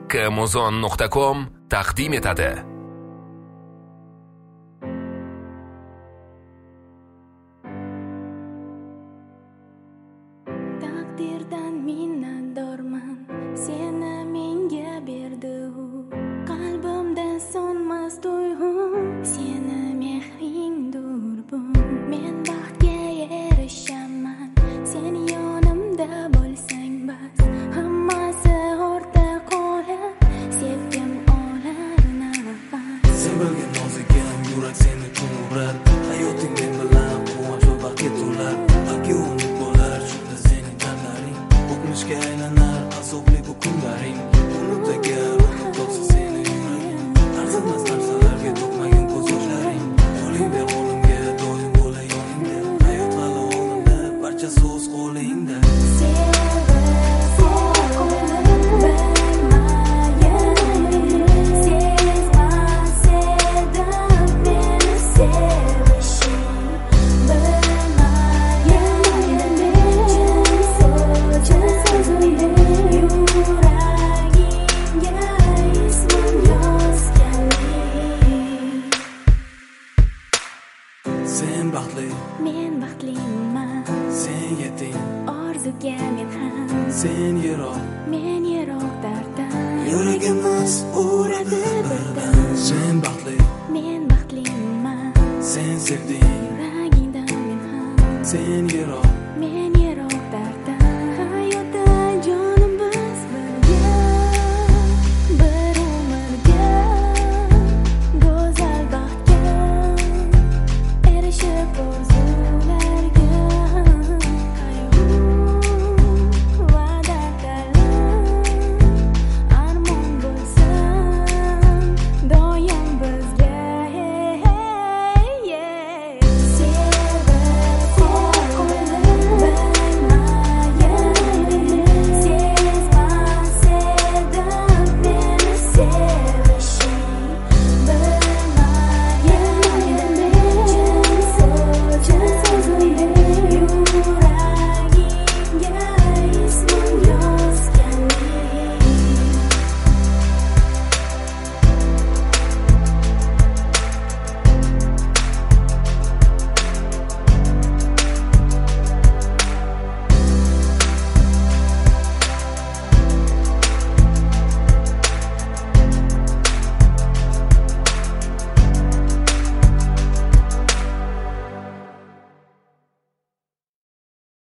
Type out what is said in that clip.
kmuzon.com taqdim etadi. Taqdirdan minnatdorman, seni menga berdi u. Qalbimda so'nmas tuyg'u, seni mehringdur bu. Men baxtga erishaman, sen yonimda bo'lsang bas. Hammasi o'rta qolib, sevgim olar nafas. Sen bilgan nozikim, yurak seni kun urar. Hayoting men bilan quvonch va baxtga to'lar. Balki unut bo'lar shunda sening dardlaring. O'tmishga aylanar azobli bu kunlaring. Unut agar unut topsa seni yuraging. Arzimas narsalarga to'kmagin ko'z yoshlaring. Qo'lingda qo'limga doim bo'lay yoningda. Hayot hali oldinda, barchasi o'z qo'lingda. Sen baxtli, Men baxtliman, sen yeting, orzuga men ham. sen yiroq, Men yiroq darddan, yuragimiz uradi birdan. Sen baxtli, men baxtliman, sen sevding, yuragingda men ham. sen yiroq,